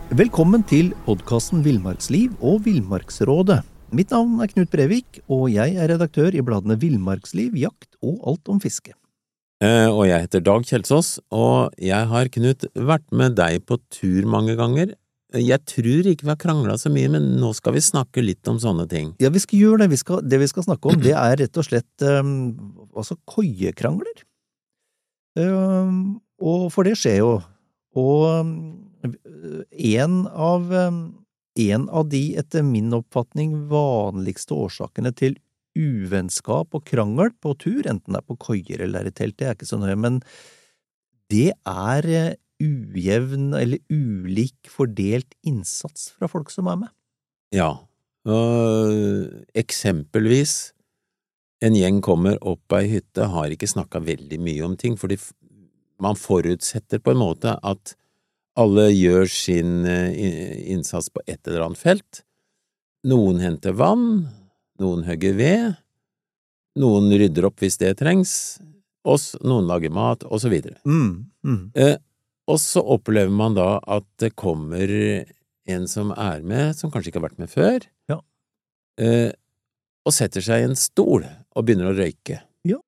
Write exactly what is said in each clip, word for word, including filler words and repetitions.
Velkommen til podcasten Villmarksliv og Villmarksrådet. Mitt navn er Knut Brevik, og jeg er redaktør i bladene Villmarksliv, Jakt og Alt om fiske. Eh, og jeg heter Dag Kjelsås, og jeg har, Knut, vært med deg på tur mange ganger. Jeg tror ikke vi har kranglet så mye, men nå skal vi snakke litt om sånne ting. Ja, vi skal gjøre det. Vi skal, det vi skal snakke om, det er rett og slett um, altså koiekrangler. Um, og for det skjer jo. Og um, en av, um, en av de, etter min oppfatning, vanligste årsakene til uvennskap og krangel på tur, enten det er på koier eller i telt, det er ikke så nøye, men det er uh, ujevn eller ulik fordelt innsats fra folk som er med. Ja, og eksempelvis en gjeng kommer opp på ei hytte, har ikke snakket veldig mye om ting, fordi man forutsetter på en måte at alle gjør sin innsats på et eller annet felt. Noen henter vann, noen hugger ved, noen rydder opp hvis det trengs, oss, noen lager mat, og så videre. Mm, mm. Eh, og så opplever man da at det kommer en som er med, som kanskje ikke har vært med før, Ja. eh, og setter seg i en stol og begynner å røyke.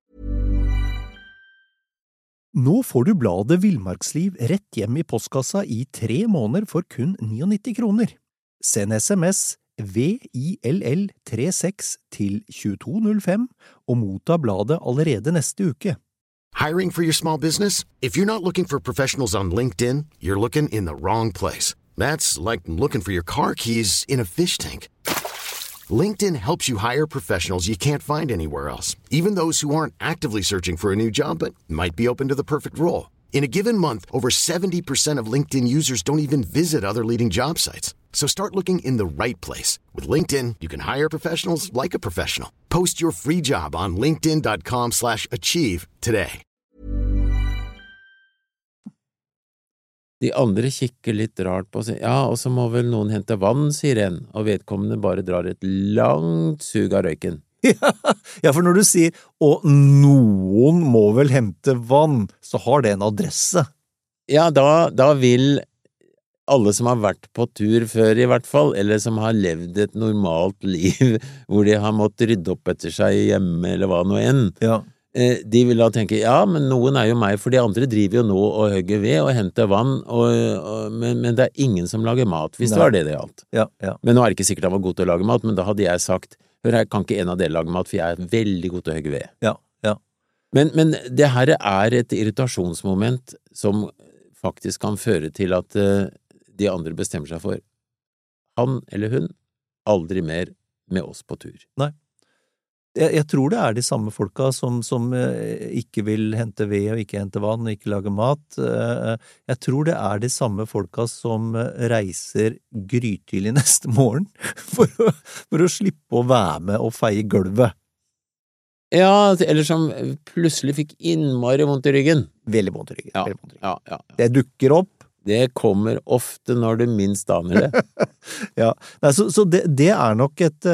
Nå får du bladet Villmarksliv rett hjem i postkassa i tre måneder for kun nittini kroner. Send sms V I L L trettiseks til tjueto null fem og motta bladet allerede neste uke. Hiring for your small business? If you're not looking for professionals on LinkedIn, you're looking in the wrong place. That's like looking for your car keys in a fish tank. LinkedIn helps you hire professionals you can't find anywhere else, even those who aren't actively searching for a new job but might be open to the perfect role. In a given month, over seventy percent of LinkedIn users don't even visit other leading job sites. So start looking in the right place. With LinkedIn, you can hire professionals like a professional. Post your free job on linkedin.com slash achieve today. De andre kikker litt rart på seg. Ja, og så må vel noen hente vann, sier en, og vedkommende bare drar et langt sug av røyken. Ja, for når du sier, og noen må vel hente vann, så har det en adresse. Ja, da, da vil alle som har vært på tur før i hvert fall, eller som har levd et normalt liv, hvor de har måttet rydde opp etter seg hjemme, eller hva nå enn, Ja. de vil da tenke, ja, men noen er jo meg, for de andre driver jo nå og hugger ved og henter vann, og, og, men, men det er ingen som lager mat, hvis Nei. det var det det gjaldt. Ja, ja. Men nå er det ikke sikkert han var god til å lage mat, men da hadde jeg sagt, hør her, kan ikke en av dere lage mat, for jeg er veldig god til å hugge ved. Ja, ja. Men, men det her er et irritasjonsmoment som faktisk kan føre til at uh, de andre bestemmer seg for han eller hun aldri mer med oss på tur. Nei. Jeg, jeg tror det er de samme folka som, som eh, ikke vil hente ved og ikke hente vann og ikke lage mat. Eh, jeg tror det er de samme folka som eh, reiser grytidlig neste morgen for å, for å slippe å være med og feie gulvet. Ja, eller som plutselig fikk innmari vondt i ryggen. Veldig vondt i ryggen. Ja, veldig vondt i ryggen. ja, ja. Det dukker opp. Det kommer ofte når du minst aner det. Ja, Nei, så, så det, det er nok et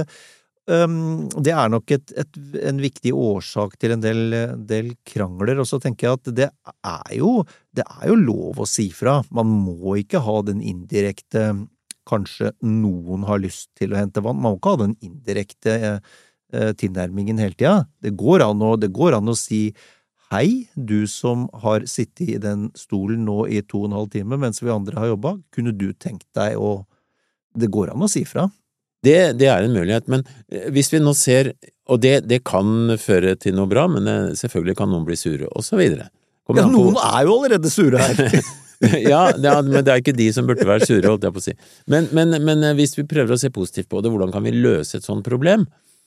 um, det er nok et, et, en viktig årsak til en del, del krangler, og så tenker jeg at det er jo det er jo lov å si fra. Man må ikke ha den indirekte, kanskje noen har lyst til å hente vann, man må ikke ha den indirekte eh, tilnærmingen hele tida. Det går an å, det går an å si hei, du som har sittet i den stolen nå i to og en halv time mens vi andre har jobbet, kunne du tenkt deg å... Det går an å si fra. Det, det er en mulighet, men hvis vi nå ser, og det, det kan føre til noe bra, men det, selvfølgelig kan noen bli sure, og så videre. Ja, noen er jo allerede sure her. Ja, det er, men det er ikke de som burde være sure, holdt jeg på å si. Men, men, men hvis vi prøver å se positivt på det, hvordan kan vi løse et sånt problem?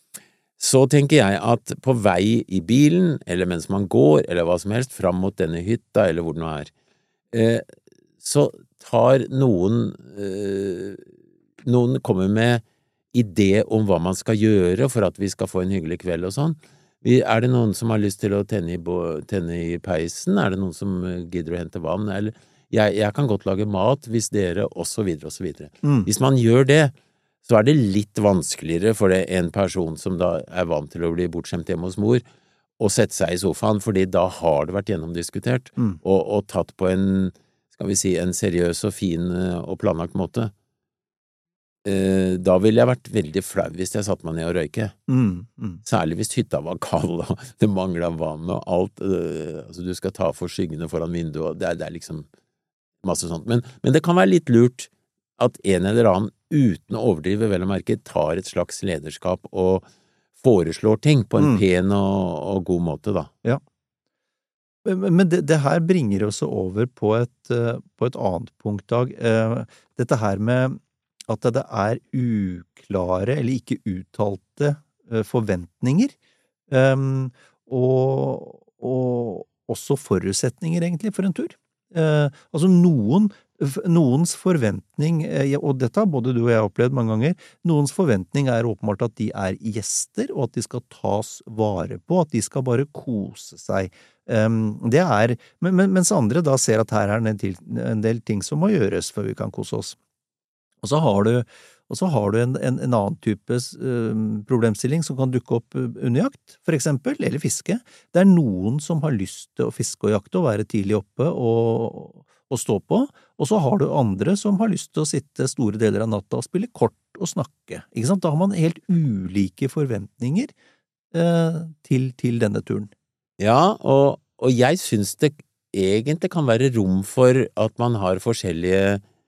Så tenker jeg at på vei i bilen, eller mens man går, eller hva som helst, fram mot denne hytta, eller hvor det nå er, eh, så tar noen, eh, noen kommer med idé om hva man skal gjøre for at vi skal få en hyggelig kveld og sånn. Vi, er det noen som har lyst til å tenne i, tenne i peisen? Er det noen som gidder å hente vann? Eller, jeg, jeg kan godt lage mat hvis dere, og så videre, og så videre. Mm. Hvis man gjør det, så er det litt vanskeligere for det en person som da er vant til å bli bortskjemt hjemme hos mor, å sette seg i sofaen, fordi da har det vært gjennomdiskutert, mm. og, og tatt på en, skal vi si, en seriøs og fin og planlagt måte, eh, da ville jeg vært veldig flau hvis jeg satt meg ned og røyke. Mm, mm. Særlig hvis hytta var kald, og det manglet vann og alt. Eh, altså, du skal ta for skyggene foran vinduet, og det er, det er liksom masse sånt. Men, men det kan være litt lurt at en eller annen, uten å overdrive vel og merke, tar et slags lederskap og foreslår ting på en mm. pen og, og god måte, da. Ja. Men det, det her bringer oss over på et, på et annet punkt, Dag. Dette her med at det er uklare eller ikke uttalte forventninger, og, og også forutsetninger egentlig for en tur. Altså noen, noens forventning, og dette har både du og jeg opplevd mange ganger, noens forventning er åpenbart at de er gjester, og at de skal tas vare på, at de skal bare kose seg. Um, det er, men, men, mens andre da ser at her er en del, en del ting som må gjøres før vi kan kose oss. Og så har du, og så har du en, en, en annen type um, problemstilling som kan dukke opp under jakt, for eksempel, eller fiske. Det er noen som har lyst til å fiske og jakte og være tidlig oppe og, og stå på, og så har du andre som har lyst til å sitte store deler av natta og spille kort og snakke. Ikke sant? Da har man helt ulike forventninger uh, til, til denne turen. Ja, og, og jeg synes det egentlig kan være rom for at man har forskjellige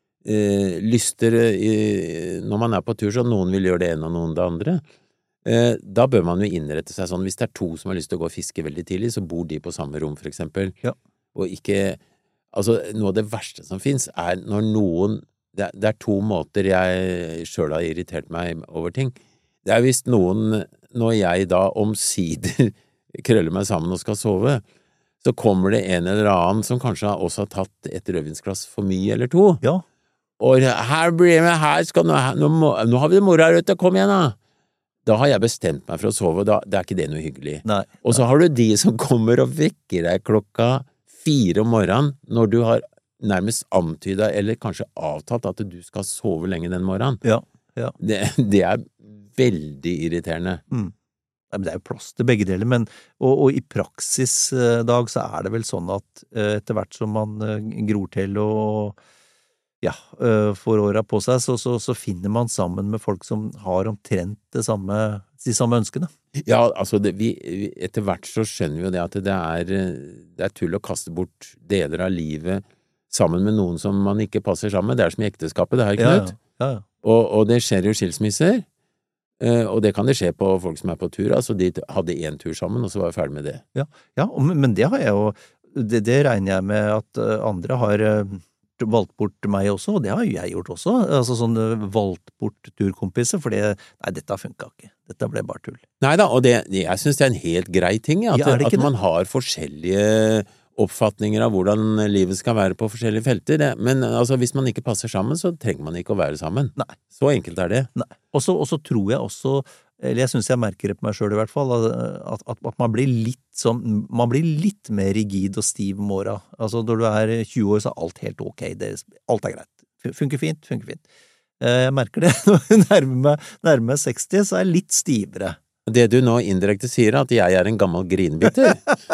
eh, lyster eh, når man er på tur, så noen vil gjøre det ene og noen det andre. Eh, da bør man jo innrette seg sånn, hvis det er to som har lyst til å gå og fiske veldig tidlig, så bor de på samme rom, for eksempel. Ja. Og ikke, altså noe av det verste som finnes er når noen, det er, det er to måter jeg selv har irritert meg over ting. Det er hvis noen, når jeg da omsider krøller meg sammen og skal sove, så kommer det en eller annen som kanskje også har tatt et rødvinsglass for mye eller to. Ja. Og her blir jeg med, her skal nå, nå, nå har vi det moro her ute, kom igjen da. Da har jeg bestemt meg for å sove, da det er ikke det noe hyggelig. Nei, og så har du de som kommer og vekker deg klokka fire om morgenen, når du har nærmest antydet, eller kanskje avtalt at du skal sove lenge den morgenen. Ja, ja. Det, det er veldig irriterende. Mm. Det er jo plass til begge deler, men og, og i praksis, Dag, så er det vel sånn at etter hvert som man gror til og ja, får åra på seg, så, så, så finner man sammen med folk som har omtrent det samme, de samme ønskene. Ja, altså, det, vi, etter hvert så skjønner vi jo det at det er, det er tull å kaste bort deler av livet sammen med noen som man ikke passer sammen med. Det er som i ekteskapet, det her, Knut. Ja, ja. Ja, ja. Og, og det skjer jo skilsmisser. Uh, og det kan det skje på folk som er på tur, altså de hadde en tur sammen, og så var jeg ferdig med det. Ja, ja, men det har jeg jo, det, det regner jeg med at andre har valgt bort meg også, og det har jeg gjort også, altså sånn valgt bort turkompiser, for det, nei, dette funket ikke, dette ble bare tull. Neida, og det, jeg synes det er en helt grei ting, at, ja, at man har forskjellige oppfatninger av hvordan livet skal være på forskjellige felter, det. Men altså, hvis man ikke passer sammen, så trenger man ikke å være sammen. Nei. Så enkelt er det. Nei. Og så tror jeg også, eller jeg synes jeg merker det på meg selv i hvert fall, at, at, at man blir litt sånn, man blir litt mer rigid og stiv om åra. Altså, når du er tjue år, så er alt helt ok, det, alt er greit. Funker fint, funker fint. Jeg merker det, når jeg nærmer meg, nærmer meg seksti, så er jeg litt stivere. Det du nå indirekte sier, at jeg er en gammel grinbitter.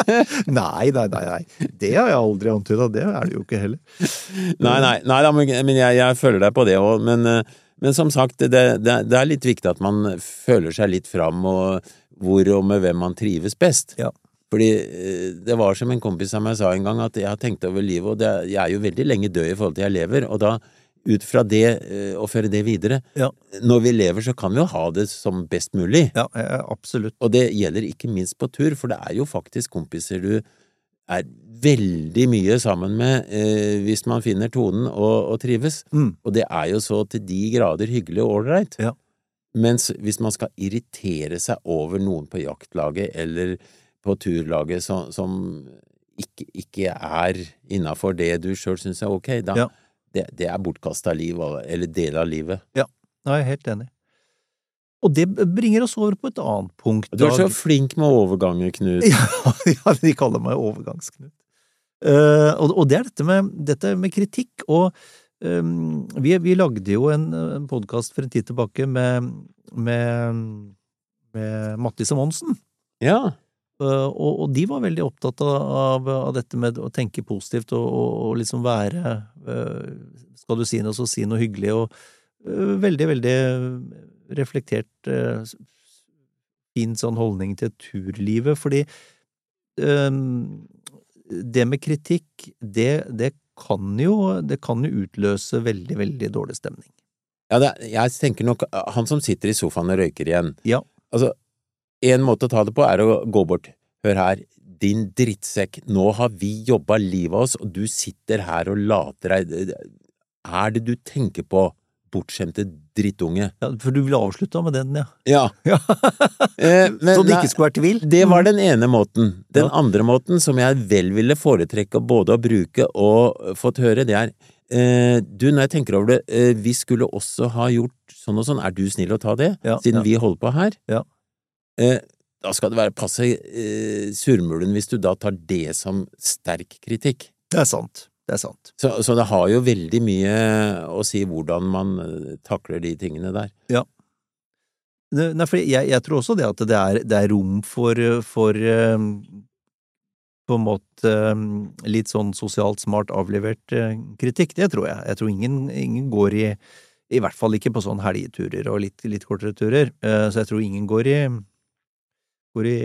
nei, nei, nei, nei. Det har jeg aldri antydet, det er det jo ikke heller. nei, nei, nei da, men jeg, jeg føler deg på det også, men, men som sagt, det, det, det er litt viktig at man føler seg litt fram, og hvor og med hvem man trives best. Ja. Fordi det var som en kompis av meg sa en gang, at jeg har tenkt over livet, og det, jeg er jo veldig lenge død i forhold til jeg lever, og da ut fra det, og føre det videre. Ja. Når vi lever, så kan vi jo ha det som best mulig. Ja, absolutt. Og det gjelder ikke minst på tur, for det er jo faktisk kompiser du er veldig mye sammen med eh, hvis man finner tonen og, og trives. Mm. Og det er jo så til de grader hyggelig og ålreit. Ja. Mens hvis man skal irritere seg over noen på jaktlaget eller på turlaget som, som ikke, ikke er innenfor det du selv synes er ok, da ja. Det, det er bortkastet liv, eller del av livet. Ja, jeg er helt enig. Og det bringer oss over på et annet punkt. Du er så flink med overganger, Knut. Ja, ja, de kaller meg overgangsknut. Uh, og, og det er dette med, dette med kritikk, og um, vi, vi lagde jo en, en podcast for en tid tilbake med, med, med Mattis og Monsen. Ja. Uh, og, og de var veldig opptatt av, av dette med å tenke positivt og, og, og liksom være uh, skal du si noe, så si noe hyggelig, og uh, veldig, veldig reflektert uh, fin sånn holdning til turlivet, fordi uh, det med kritikk, det, det, kan jo, det kan jo utløse veldig, veldig dårlig stemning. Ja, det, jeg tenker nok, han som sitter i sofaen og røyker igjen, ja. Altså, en måte å ta det på er å gå bort. Hør her, din drittsekk, nå har vi jobbet livet av oss, og du sitter her og later deg. Er det du tenker på, bortskjemte drittunge? Ja, for du vil avslutte med den, ja. Ja. ja. eh, men, Så det ikke skulle være tvil? Det var den ene måten. Den ja. andre måten, som jeg vel ville foretrekke både å bruke og fått høre, det er eh, du, når jeg tenker over det, eh, vi skulle også ha gjort sånn og sånn, er du snill å ta det? Ja, siden ja. vi holder på her? Ja. Eh, da skal det være passe eh, surmulen hvis du da tar det som sterk kritikk. Det er sant, det er sant. Så, så det har jo veldig mye å si hvordan man takler de tingene der. Ja. Nei, for jeg, jeg tror også det at det er, det er rom for, for um, på en måte um, litt sånn sosialt smart avlevert uh, kritikk, det tror jeg. Jeg tror ingen, ingen går i, i hvert fall ikke på sånn helgeturer og litt, litt kortere turer, uh, så jeg tror ingen går i går i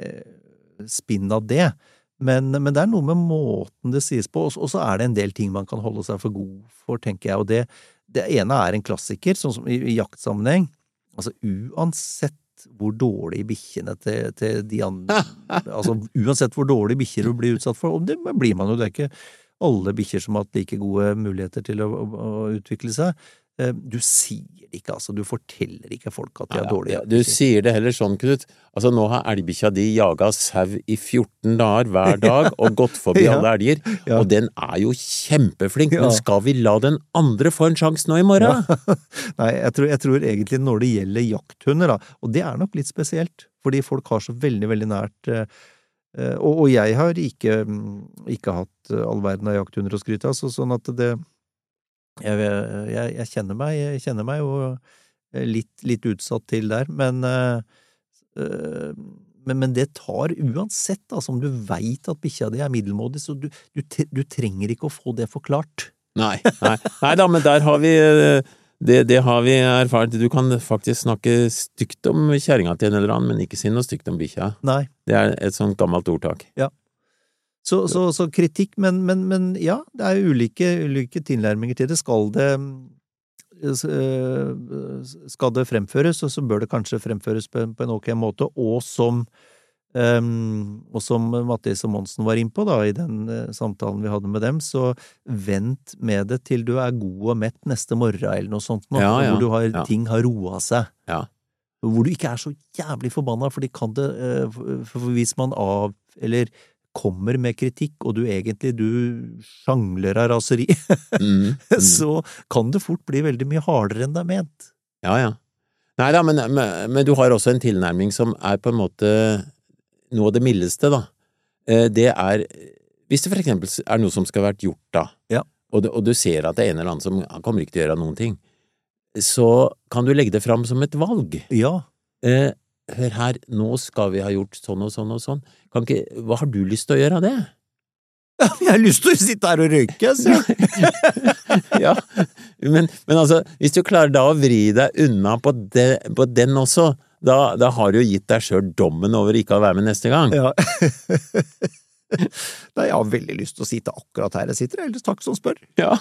spinn av det, men, men det er noe med måten det sies på, og så er det en del ting man kan holde seg for god for, tenker jeg, og det, det ene er en klassiker, sånn som i, i jaktsammenheng, altså uansett hvor dårlig bikkjene til, til de andre, altså uansett hvor dårlig bikkjer du blir utsatt for, og det blir man jo, det er ikke alle bikkjer som har hatt like gode muligheter til å, å, å utvikle seg. Du sier det ikke, altså, du forteller ikke folk at de er dårlige. Ja, du sier det heller sånn, Knut. Altså, nå har elgbikkja di jaget sau i fjorten dager hver dag og gått forbi ja. alle elger, ja. og den er jo kjempeflink, ja. men skal vi la den andre få en sjans nå i morgen? Ja. Nei, jeg tror, jeg tror egentlig når det gjelder jakthunder, da, og det er nok litt spesielt, fordi folk har så veldig, veldig nært, og, og jeg har ikke, ikke hatt all verden av jakthunder å skryte av, så sånn at det Jeg, jeg, jeg kjenner meg, jeg kjenner meg jo litt, litt utsatt til der, men, øh, men, men det tar uansett, altså om du vet at bikkja di er middelmådig, så du, du, du trenger ikke å få det forklart. Nei, nei, nei da, men der har vi, det, det har vi erfart. Du kan faktisk snakke stygt om kjerringa til en eller annen, men ikke si noe stygt om bikkja. Nei. Det er et sånt gammelt ordtak. Ja. Så, så, så kritikk, men, men, men ja, det er ulike, ulike tilnærminger til det. Skal det, skal det fremføres, så bør det kanskje fremføres på, på en ok måte, og som, um, og som Mattis og Monsen var inn på da, i den uh, samtalen vi hadde med dem, så vent med det til du er god og mett neste morgen, eller noe sånt, nå, ja, ja, hvor du har, ja. ting har roet seg. Ja. Hvor du ikke er så jævlig forbanna, for de kan det, uh, for, for hvis man av, eller kommer med kritikk, og du egentlig du sjangler av raseri, mm, mm. så kan det fort bli veldig mye hardere enn det er ment. Ja, ja. Neida, men, men, men du har også en tilnærming som er på en måte noe av det mildeste, da. Det er, hvis det for eksempel er noe som skal vært gjort da, ja. og, du, og du ser at det er en eller annen som kommer ikke til å gjøre noen ting, så kan du legge det fram som et valg. Ja. Eh, hør her, nå skal vi ha gjort sånn og sånn og sånn. Kan ikke, hva har du lyst til å gjøre av det? Jeg har lyst til å sitte her og røyke, så. Ja, men, men altså, hvis du klarer da å vri deg unna på, det, på den også, da, da har du jo gitt deg selv dommen over ikke å være med neste gang. Ja. Nei, jeg har veldig lyst til å sitte akkurat her jeg sitter, ellers takk som spør. Ja.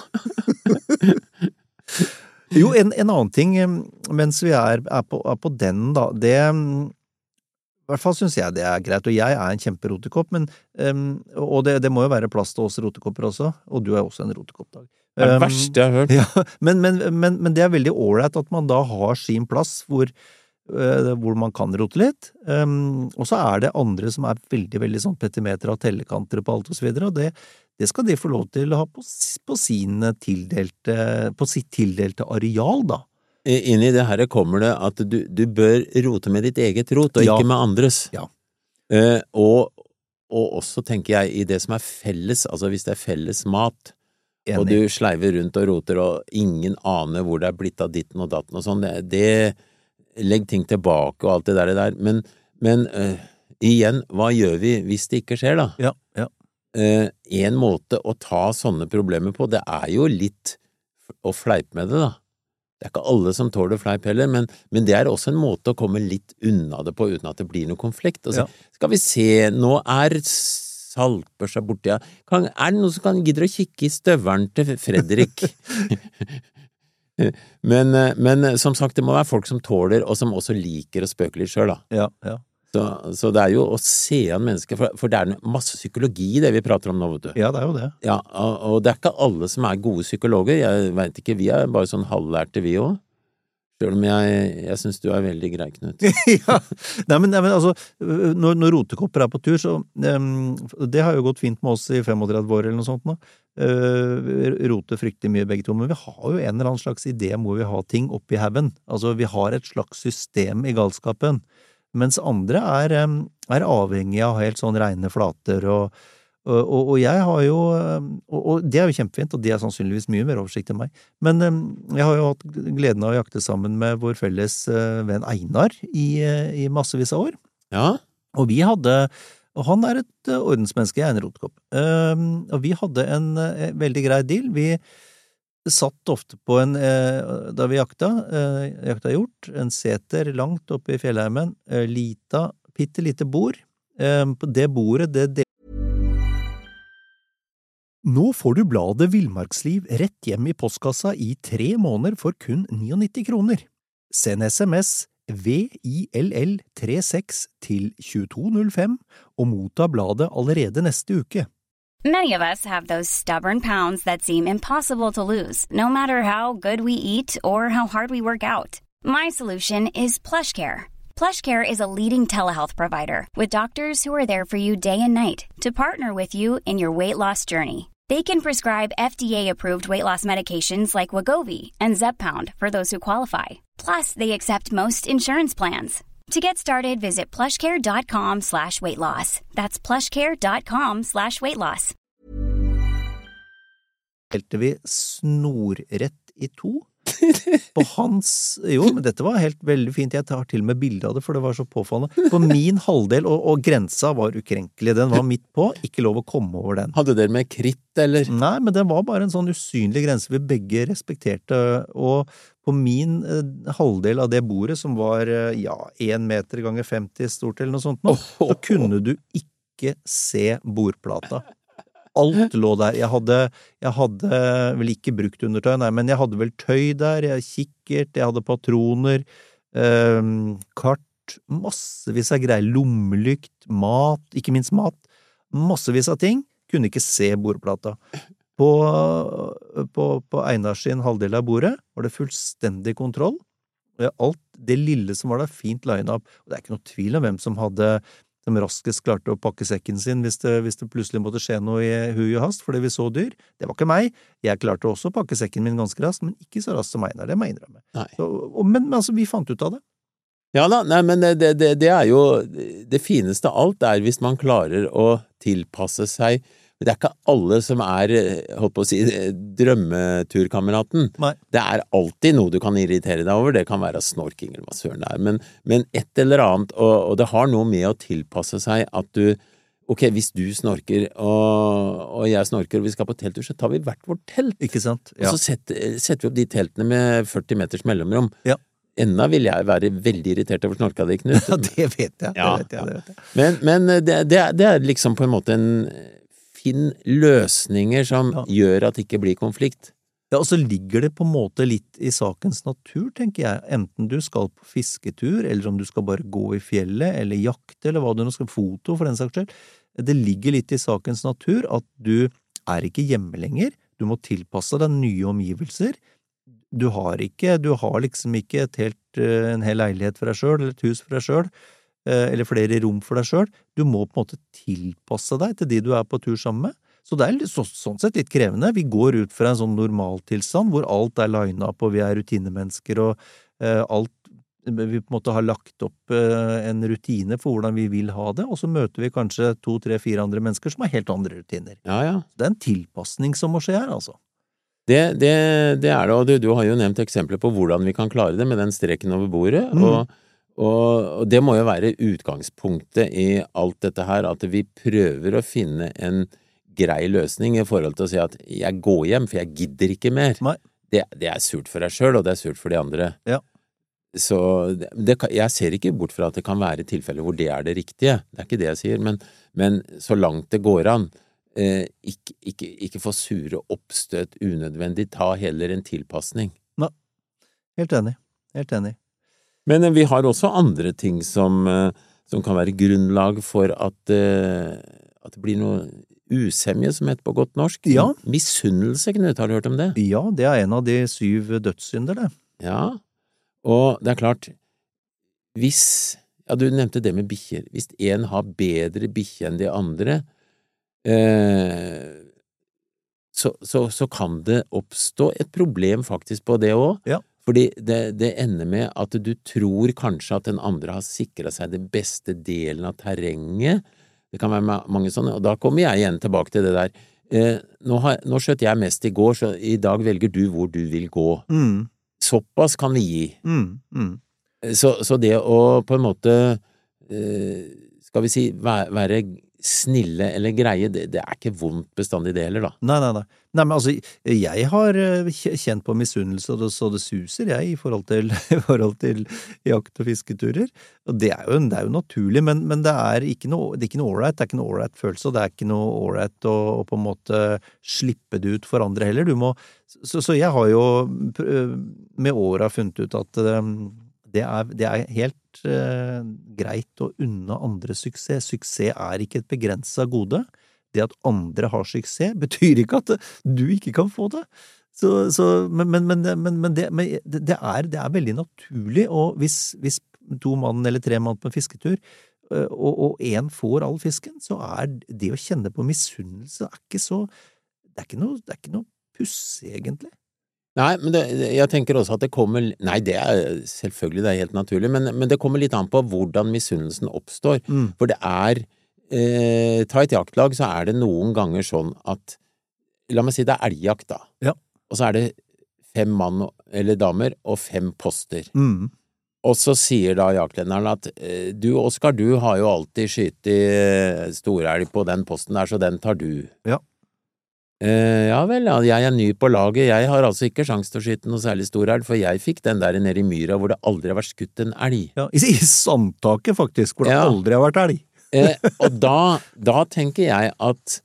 Jo, en, en annen ting, mens vi er, er, på, er på den da, det, i hvert fall synes jeg det er greit, og jeg er en kjemperotekopp, men, um, og det, det må jo være plass til oss rotekopper også, og du er også en rotekopp, Dag. Det er det um, verste jeg har hørt. Ja, men, men, men, men det er veldig ålreit at man da har sin plass hvor, uh, hvor man kan rote litt, um, og så er det andre som er veldig, veldig sånn petimeter av tellekanter på alt og så videre, og det Det skal de få lov til å ha på, på, sine tildelte, på sitt tildelte areal, da. Inn i det her kommer det at du, du bør rote med ditt eget rot, og ja. ikke med andres. Ja. Eh, og, og også tenker jeg i det som er felles, altså hvis det er felles mat, Enig. Og du sleiver rundt og roter, og ingen aner hvor det er blitt av ditten og datten og sånn, det, det legg ting tilbake og alt det der, det der. Men, men øh, igjen, hva gjør vi hvis det ikke skjer da? Ja, ja. Eh, en måte å ta sånne problemer på, det er jo litt å fleipe med det da. Det er ikke alle som tåler fleip heller, men, men det er også en måte å komme litt unna det på, uten at det blir noe konflikt. Og så Ja. skal vi se, nå er saltbørsa borte, ja. Kan, er det noen som kan gidde å kikke i støvelen til Fredrik? men, men som sagt, det må være folk som tåler, og som også liker å spøke litt selv da. Ja, ja. Så, så det er jo å se an mennesker, for, for det er masse psykologi i det vi prater om nå, vet du. Ja, det er jo det. Ja, og, og det er ikke alle som er gode psykologer, jeg vet ikke, vi er bare sånn halvlærte vi også. Selv om jeg, jeg synes du er veldig grei, Knut. Ja, nei, men, nei, men altså, når, når rotekopper er på tur, så um, det har jo gått fint med oss i femogtredve år eller noe sånt nå. Uh, rote fryktelig mye begge to, men vi har jo en eller annen slags idé om hvor vi har ting oppi haven. Altså, vi har et slags system i galskapen, mens andre er, um, er avhengige av helt sånn rene flater, og, og, og jeg har jo, og, og det er jo kjempefint, og de er sannsynligvis mye mer oversikt enn meg, men um, jeg har jo hatt gleden av å jakte sammen med vår felles uh, venn Einar i, uh, i massevis av år. Ja, Og vi hadde, og han er et uh, ordensmenneske, jeg er en rotekopp, um, og vi hadde en uh, veldig grei deal. Vi satt ofte på en, uh, da vi jakta, uh, jakta hjort, en seter langt oppe i fjellheimen, uh, lita, pitte lite bord. Um, på det bordet, det, det Nå får du bladet Villmarksliv rett hjem i postkassa i tre måneder for kun nittini kroner. Send sms V I L L tre seks til to to null fem og motta bladet allerede neste uke. Many of us have those stubborn pounds that seem impossible to lose, no matter how good we eat or how hard we work out. My solution is PlushCare. PlushCare is a leading telehealth provider with doctors who are there for you day and night to partner with you in your weight loss journey. They can prescribe F D A-approved weight loss medications like Wegovy and Zepbound for those who qualify. Plus, they accept most insurance plans. To get started, visit plushcare.com slash weight loss. That's plushcare.com slash weight loss. Helte vi snorrett i to. På hans, jo, men dette var helt veldig fint, jeg tar til med bilde av det, for det var så påfallende. På min halvdel, og, og grensa var ukrenkelig, den var midt på, ikke lov å komme over den. hadde dere med kritt, eller? Nei, men den var bare en sånn usynlig grense vi begge respekterte, og på min eh, halvdel av det bordet, som var, eh, ja, en meter ganger femti stort eller noe sånt nå, så kunne du ikke se bordplata. Alt lå der. Jeg hadde, jeg hadde vel ikke brukt undertøy, nei, men jeg hadde vel tøy der, jeg kikkert, jeg hadde patroner, eh, kart, massevis av greier, lommelykt, mat, ikke minst mat, massevis av ting, kunne ikke se bordplata. På, på, på Einars sin halvdel av bordet var det fullstendig kontroll. Alt det lille som var der, fint line-up, og det er ikke noe tvil om hvem som hadde som raskest klarte å pakke sekken sin hvis det, hvis det plutselig måtte skje noe i hui og hast, fordi vi så dyr. Det var ikke meg. Jeg klarte også å pakke sekken min ganske raskt, men ikke så raskt som Einar, det må jeg innrømme. Så, og, men, men altså, vi fant ut av det. Ja da, nei, men det, det, det er jo det fineste av alt er hvis man klarer å tilpasse seg. Det er ikke alle som er, holdt på å si, drømmeturkameraten. Nei. Det er alltid noe du kan irritere deg over, det kan være snorking eller hva søren det er, men, men et eller annet, og, og det har noe med å tilpasse seg at du, ok, hvis du snorker, og, og jeg snorker, og vi skal på telttur, så tar vi hvert vårt telt. Ikke sant? Ja. Og så setter, setter vi opp de teltene med førti meters mellomrom. Ja. Enda vil jeg være veldig irritert over snorka di, Knut. Ja, det vet jeg. Ja, det vet jeg, det vet jeg. Men, men det, det, er, det er liksom på en måte en finn løsninger som Ja. gjør at det ikke blir konflikt. Ja, og så ligger det på en måte litt i sakens natur, tenker jeg. Enten du skal på fisketur, eller om du skal bare gå i fjellet, eller jakte, eller hva du nå skal, foto for den saks skyld. Det ligger litt i sakens natur at du er ikke hjemme lenger. Du må tilpasse deg nye omgivelser. Du har ikke, du har liksom ikke et helt, en hel leilighet for deg selv, eller et hus for deg selv, eller flere rom for deg selv. Du må på en måte tilpasse deg til de du er på tur sammen med. Så det er så, sånn sett litt krevende. Vi går ut fra en sånn normaltilstand, hvor alt er linet opp, og vi er rutinemennesker, og uh, alt, vi på en måte har lagt opp uh, en rutine for hvordan vi vil ha det, og så møter vi kanskje to, tre, fire andre mennesker som har helt andre rutiner. Ja, ja. Det er en tilpasning som må skje her, altså. Det, det, det er det, og du, du har jo nevnt eksempler på hvordan vi kan klare det med den streken over bordet, Mm. og, og, og det må jo være utgangspunktet i alt dette her, at vi prøver å finne en grei løsning i forhold til å si at jeg går hjem, for jeg gidder ikke mer. Nei. Det, det er surt for deg selv, og det er surt for de andre. Ja. Så det, det, jeg ser ikke bort fra at det kan være tilfeller hvor det er det riktige. Det er ikke det jeg sier, men, men så langt det går an, eh, ikke, ikke, ikke få sure oppstøt unødvendig, ta heller en tilpassning. Nei, helt enig, helt enig. Men eh, vi har også andre ting som, eh, som kan være grunnlag for at, eh, at det blir noe usemje, som heter på godt norsk. Ja. Misunnelse, Knut, har du hørt om det? Ja, det er en av de syv dødssynder, det. Ja, og det er klart, hvis, ja, du nevnte det med bikkjer, hvis en har bedre bikkje enn de andre, eh, så, så, så kan det oppstå et problem faktisk på det også. Ja. Fordi det, det ender med at du tror kanskje at den andre har sikret seg det beste delen av terrenget. Det kan være mange sånne, og da kommer jeg igjen tilbake til det der. Eh, nå, har, nå skjøt jeg mest i går, så i dag velger du hvor du vil gå. Mm. Såpass kan vi gi. Mm. Mm. Så, så det å på en måte, eh, skal vi si, være, være snille eller greie, det, det er ikke vondt bestandig det heller, da. Nei, nei, nei. Nei, men altså, jeg har eh, kjent på misunnelse, og det, så det suser jeg i forhold til, i forhold til jakt- og fisketurer. Og det er jo, det er jo naturlig, men, men det er ikke noe, det er ikke noe ålreit, det er ikke noe ålreit følelse, og det er ikke noe ålreit å, å på en måte slippe det ut for andre heller. Du må, så, så jeg har jo med åra funnet ut at um, det, er, det er helt uh, greit å unne andre suksess. Suksess er ikke et begrenset gode. Det at andre har suksess, betyr ikke at du ikke kan få det. Så, så, men men, men, men, men, det, men det, er, det er veldig naturlig, og hvis, hvis to mann eller tre mann på en fisketur, og, og en får all fisken, så er det å kjenne på misunnelse er ikke så, det er ikke noe, det er ikke noe pussig, egentlig. Nei, men det, jeg tenker også at det kommer, nei, det er selvfølgelig, det er helt naturlig, men, men det kommer litt an på hvordan misunnelsen oppstår, mm. for det er, eh, ta et jaktlag, så er det noen ganger sånn at, la meg si det er elgjakt da, ja. Og så er det fem mann eller damer og fem poster. Mm. Og så sier da jaktlederen at du, Oskar, du har jo alltid skytt i storelg på den posten der, så den tar du. Ja. Eh, ja vel, ja, jeg er ny på laget, jeg har altså ikke sjans til å skyte noe særlig storelg, for jeg fikk den der nede i myra hvor det aldri har vært skutt en elg. Ja, i, i sandtaket faktisk, hvor det ja. aldri har vært elg. eh, og da, da tenker jeg at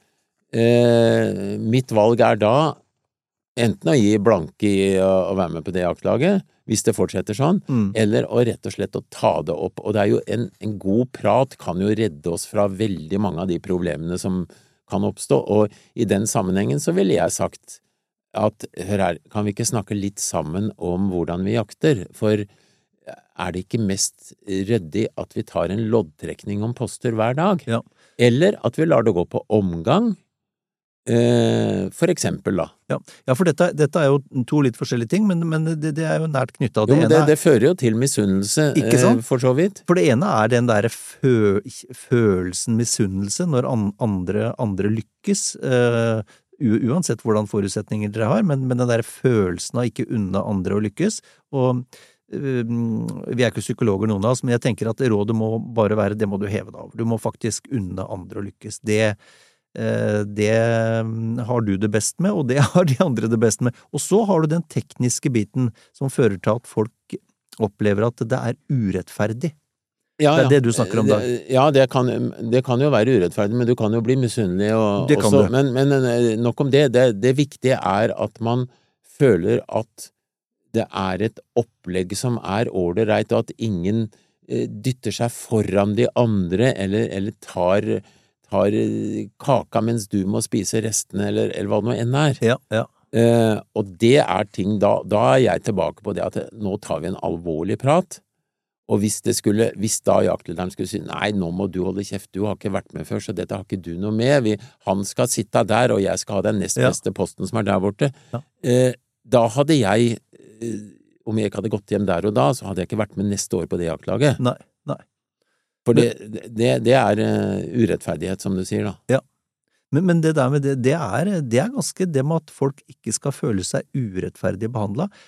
eh, mitt valg er da enten å gi blanke i å være med på det jaktlaget, hvis det fortsetter sånn, mm. eller å rett og slett å ta det opp. Og det er jo en, en god prat kan jo redde oss fra veldig mange av de problemene som kan oppstå, og i den sammenhengen så ville jeg sagt at, hør her, kan vi ikke snakke litt sammen om hvordan vi jakter? For er det ikke mest ryddig at vi tar en loddtrekning om poster hver dag? Ja. Eller at vi lar det gå på omgang? Uh, for eksempel da. Ja, ja for dette, dette er jo to litt forskjellige ting, men, men det, det er jo nært knyttet. Jo, men det, det fører jo til misunnelse, uh, for så vidt. For det ene er den der fø, følelsen misunnelse når an, andre, andre lykkes, uh, uansett hvordan forutsetninger dere har, men, men den der følelsen av ikke unna andre å lykkes, og uh, vi er ikke psykologer noen av oss, men jeg tenker at rådet må bare være, det må du heve deg av. Du må faktisk unna andre å lykkes. Det det har du det best med, og det har de andre det best med. Og så har du den tekniske biten som fører til at folk opplever at det er urettferdig. Ja, det er det du snakker om da. Ja, det kan, det kan jo være urettferdig, men du kan jo bli misunnelig og, det kan også. Du. Men, men nok om det. det. Det viktige er at man føler at det er et opplegg som er ålreit, og at ingen dytter seg foran de andre, eller, eller tar har kaka mens du må spise restene, eller, eller hva det nå enn er. Ja, ja. Eh, og det er ting, da, da er jeg tilbake på det at nå tar vi en alvorlig prat, og hvis det skulle, hvis da jaktlederen skulle si, nei, nå må du holde kjeft, du har ikke vært med før, så dette har ikke du noe med, vi, han skal sitte der, og jeg skal ha den nest beste ja. posten som er der borte, ja. eh, da hadde jeg, eh, om jeg ikke hadde gått hjem der og da, så hadde jeg ikke vært med neste år på det jaktlaget. Nei, nei. For det, det, det er uh, urettferdighet, som du sier da. Ja, men, men det der med det, det er, det er ganske det med at folk ikke skal føle seg urettferdig behandlet.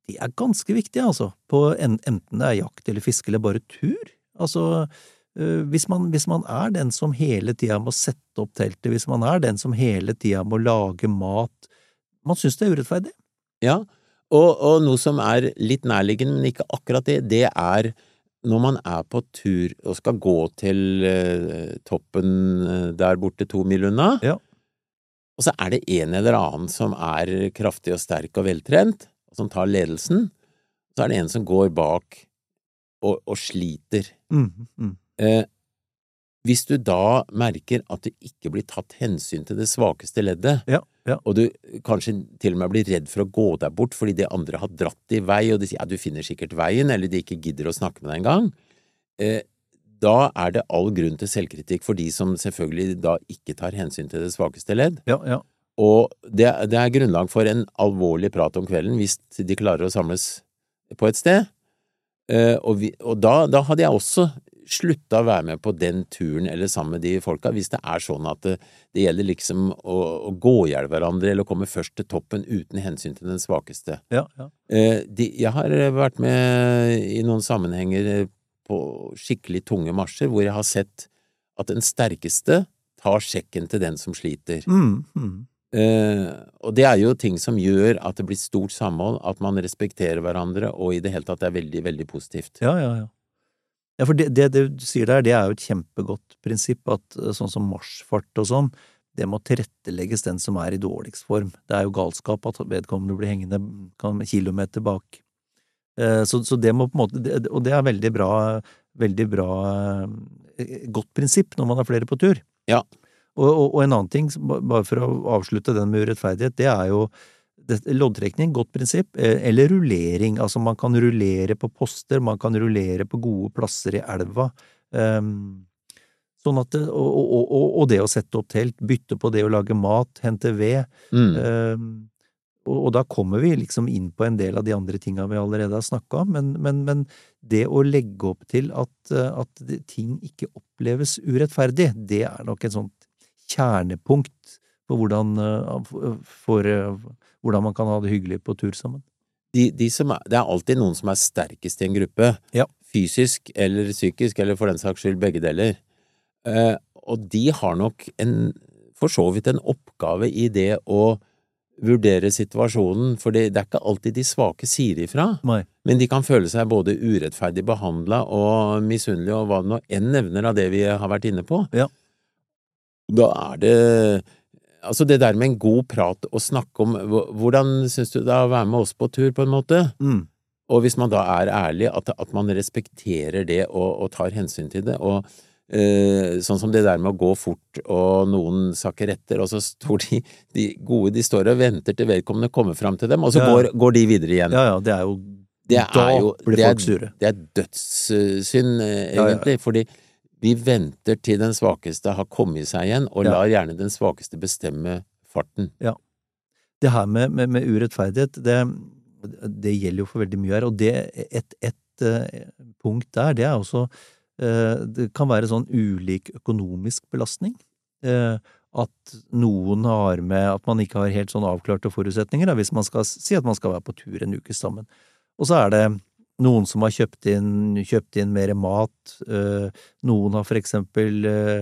det er ganske viktig, altså, på en, enten det er jakt eller fiske eller bare tur. Altså, øh, hvis, man, hvis man er den som hele tida må sette opp teltet, hvis man er den som hele tida må lage mat, man synes det er urettferdig. Ja, og, og noe som er litt nærliggende, men ikke akkurat det, det er når man er på tur og skal gå til uh, toppen uh, der borte to mil unna, Ja. og så er det en eller annen som er kraftig og sterk og veltrent, og som tar ledelsen, så er det en som går bak og, og sliter. Mm, mm. Eh, hvis du da merker at det ikke blir tatt hensyn til det svakeste leddet, Ja, ja. og du kanskje til og med blir redd for å gå der bort fordi de andre har dratt i vei, og de sier ja, du finner sikkert veien, eller de ikke gidder å snakke med deg en gang, eh, da er det all grunn til selvkritikk for de som selvfølgelig da ikke tar hensyn til det svakeste ledd. Ja, ja. Og det, det er grunnlag for en alvorlig prat om kvelden hvis de klarer å samles på et sted. Uh, og vi, og da, da hadde jeg også sluttet å være med på den turen eller sammen med de folka, hvis det er sånn at det, det gjelder liksom å, å gå i hjel hverandre eller å komme først til toppen uten hensyn til den svakeste. Ja, ja. Uh, de, jeg har vært med i noen sammenhenger på skikkelig tunge marsjer hvor jeg har sett at den sterkeste tar sjekken til den som sliter. Mm, mm. Uh, og det er jo ting som gjør at det blir stort samhold, at man respekterer hverandre, og i det hele tatt er veldig, veldig positivt. Ja, ja, ja. Ja, for det, det, det du sier der, det er jo et kjempegodt prinsipp, at sånn som marsjfart og sånn, det må tilrettelegges den som er i dårligst form. Det er jo galskap at vedkommende blir hengende kan, kilometer bak. Uh, så, så det må på en måte, det, og det er veldig bra, veldig bra, uh, godt prinsipp når man er flere på tur. Ja. Og, og, og en annen ting, bare for å avslutte den med urettferdighet, det er jo det, loddtrekning, godt prinsipp, eller rullering. Altså man kan rullere på poster, man kan rullere på gode plasser i elva. Um, sånn at det, og, og, og, og det å sette opp telt, bytte på det å lage mat, hente ved. Mm. Um, og, og da kommer vi liksom inn på en del av de andre tingene vi allerede har snakket om, men, men, men det å legge opp til at, at ting ikke oppleves urettferdig, det er nok en sånn kjernepunkt på hvordan, for, hvordan man kan ha det hyggelig på tur sammen. De, de som er, det er alltid noen som er sterkest i en gruppe, Ja. fysisk eller psykisk, eller for den saks skyld begge deler. Eh, og de har nok en, for så vidt en oppgave i det å vurdere situasjonen, for det, det er ikke alltid de svake sier ifra, Nei. men de kan føle seg både urettferdig behandlet og misunnelige, og hva det nå enn nevner av det vi har vært inne på. Ja. Da er det, altså det der med en god prat og snakke om, hvordan synes du det er å være med oss på tur på en måte? Mm. Og hvis man da er ærlig, at, at man respekterer det og, og tar hensyn til det, og eh, sånn som det der med å gå fort og noen sakker etter, og så står de, de gode, de står og venter til vedkommende kommer frem til dem, og så Ja. går, går de videre igjen. Ja, ja, det er jo, Det da er jo, blir det er, folk sure. det er dødssynd eh, Ja, ja. egentlig, fordi vi venter til den svakeste har kommet seg igjen, og Ja. lar gjerne den svakeste bestemme farten. Det her med, med, med urettferdighet, det, det gjelder jo for veldig mye her, og det, et, et uh, punkt der, det er også, uh, det kan være sånn ulik økonomisk belastning. Uh, at noen har med, at man ikke har helt sånn avklarte forutsetninger, da, hvis man skal si at man skal være på tur en uke sammen. Og så er det noen som har kjøpt inn, kjøpt inn mer mat, uh, noen har for eksempel uh,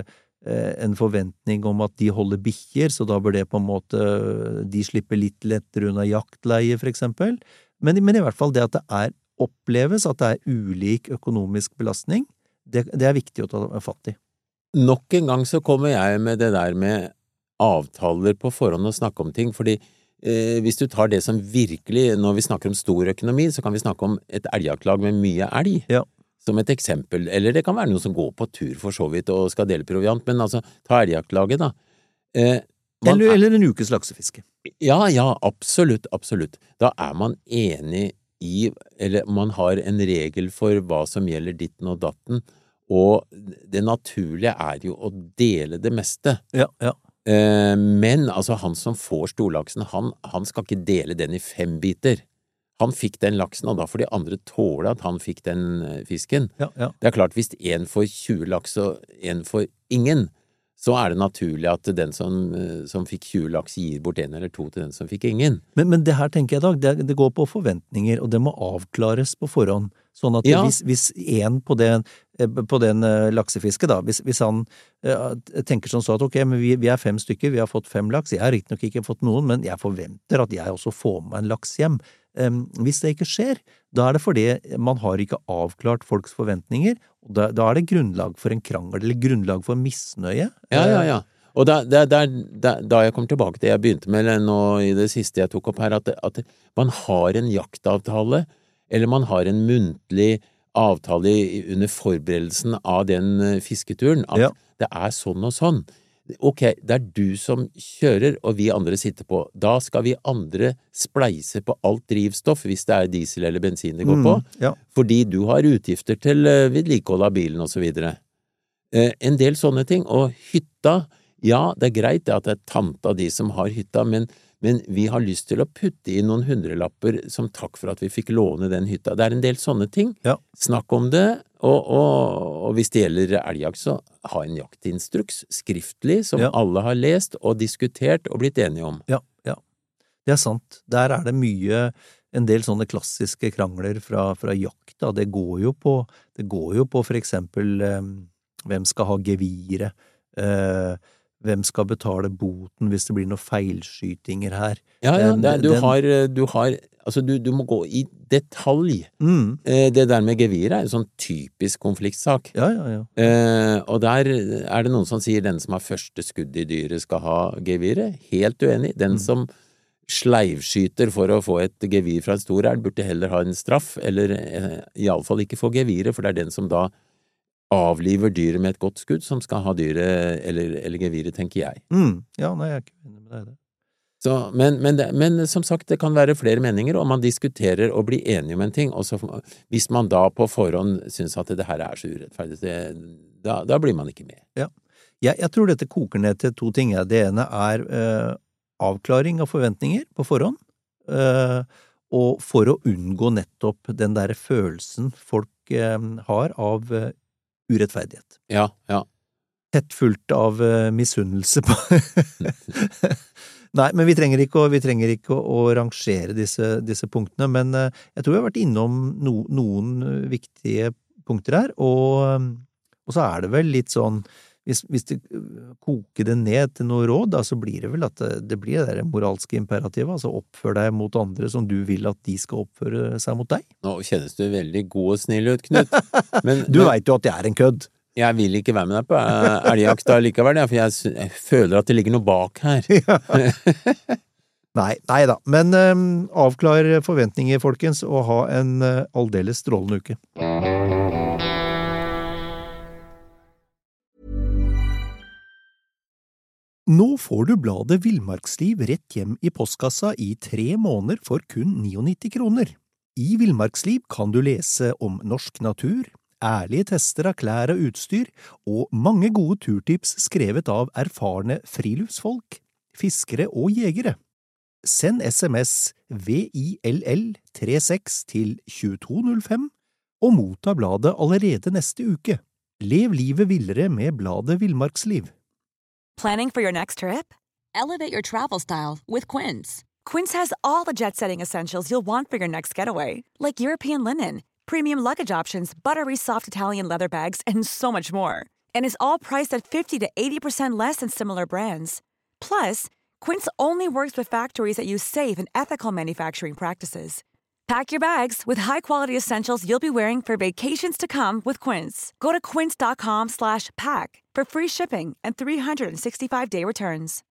en forventning om at de holder bikkjer, så da bør det på en måte, de slipper litt lettere unna jaktleie, for eksempel. Men, men i hvert fall det at det er, oppleves at det er ulik økonomisk belastning, det, det er viktig å ta fatt i. Nok en gang så kommer jeg med det der med avtaler på forhånd og snakke om ting, fordi eh, hvis du tar det som virkelig, når vi snakker om stor økonomi, så kan vi snakke om et elgjaktlag med mye elg. Ja. Som et eksempel, eller det kan være noen som går på tur for så vidt og skal dele proviant, men altså, ta elgjaktlaget da. Eh, man Eller, er- eller en ukes laksefiske. Ja, ja, absolutt, absolutt. Da er man enig i, eller man har en regel for hva som gjelder ditten og datten, og det naturlige er jo å dele det meste. Ja, ja. Eh, men altså, han som får storlaksen, han, han skal ikke dele den i fem biter. Han fikk den laksen, og da får de andre tåle at han fikk den fisken. Ja, ja. Det er klart, hvis en får tjue laks og en får ingen, så er det naturlig at den som, som fikk tjue laks gir bort en eller to til den som fikk ingen. Men, men det her tenker jeg, Dag, det, det går på forventninger, og det må avklares på forhånd. Sånn at Ja. hvis, hvis en på den, på den uh, laksefisket, da, hvis, hvis han uh, tenker sånn så at ok, men vi, vi er fem stykker, vi har fått fem laks, jeg har riktig nok ikke fått noen, men jeg forventer at jeg også får med meg en laks hjem. Um, hvis det ikke skjer, da er det fordi man har ikke avklart folks forventninger, og da, da er det grunnlag for en krangel, eller grunnlag for misnøye. Ja, ja, ja. Og da, da, da, da, da jeg kom tilbake til det jeg begynte med nå i det siste jeg tok opp her, at, at man har en jaktavtale, eller man har en muntlig avtale under forberedelsen av den fisketuren, at Ja. det er sånn og sånn. Ok, det er du som kjører, og vi andre sitter på. Da skal vi andre spleise på alt drivstoff, hvis det er diesel eller bensin det går på, Mm, ja. fordi du har utgifter til eh, vedlikehold av bilen og så videre. Eh, en del sånne ting, og hytta, ja, det er greit det at det er tante av de som har hytta, men, men vi har lyst til å putte inn noen hundrelapper som takk for at vi fikk låne den hytta. Det er en del sånne ting. Ja. Snakk om det, og, og, og hvis det gjelder elgjakt, så ha en jaktinstruks skriftlig som Ja. alle har lest og diskutert og blitt enige om. Ja, ja. Det er sant. Der er det mye, en del sånne klassiske krangler fra, fra jakt, da. Det går jo på, det går jo på for eksempel eh, hvem skal ha geviret, eh, hvem skal betale boten hvis det blir noen feilskytinger her. Ja, ja, Den- det, er- du, den- har, du har, altså du, du må gå i detalj. Mm, Eh, Det der med geviret er en sånn typisk konfliktsak. ja, ja, ja. Eh, og der er det noen som sier den som har første skudd i dyret skal ha geviret. Helt uenig. Den som sleivskyter for å få et gevir fra en stor elg, burde heller ha en straff, eller eh, i alle fall ikke få geviret, for det er den som da avliver dyret med et godt skudd, som skal ha dyret, eller, eller geviret, tenker jeg. Mm, ja, nei, jeg er ikke enig med deg i det. Så, men, men, det, men som sagt, det kan være flere meninger, og man diskuterer og blir enige om en ting, og så, hvis man da på forhånd synes at det her er så urettferdig, det, da, da blir man ikke med. Ja. Jeg, jeg tror dette koker ned til to ting. Ja. Det ene er eh, avklaring av forventninger på forhånd, eh, og for å unngå nettopp den der følelsen folk eh, har av eh, urettferdighet. Ja, ja. Tett fullt av uh, misunnelse på Nei, men vi trenger ikke å, vi trenger ikke å, å rangere disse, disse punktene, men uh, jeg tror vi har vært innom no, noen uh, viktige punkter her, og, um, og så er det vel litt sånn, hvis, hvis det uh, koker det ned til noe råd, da, så blir det vel at det, det blir det der moralske imperativet, altså oppfør deg mot andre som du vil at de skal oppføre seg mot deg. Nå kjennes du veldig god og snill ut, Knut. Men, Du men vet jo at jeg er en kødd. jeg vil ikke være med deg på eh, elgjakt da likevel, ja, for jeg, sy- jeg føler at det ligger noe bak her. Nei, nei da, men um, avklar forventninger, folkens, og ha en uh, aldeles strålende uke. Nå får du bladet Villmarksliv rett hjem i postkassa i tre måneder for kun nittini kroner. I Villmarksliv kan du lese om norsk natur, ærlige tester av klær og utstyr, og mange gode turtips skrevet av erfarne friluftsfolk, fiskere og jegere. Send sms V I L L trettiseks til tjueto null fem og motta bladet allerede neste uke. Lev livet villere med bladet Villmarksliv. Planning for your next trip? Elevate your travel style with Quince. Quince has all the jet-setting essentials you'll want for your next getaway, like European linen, premium luggage options, buttery soft Italian leather bags, and so much more. And is all priced at fifty to eighty percent less than similar brands. Plus, Quince only works with factories that use safe and ethical manufacturing practices. Pack your bags with high-quality essentials you'll be wearing for vacations to come with Quince. Go to quince dot com slash pack for free shipping and three sixty-five day returns.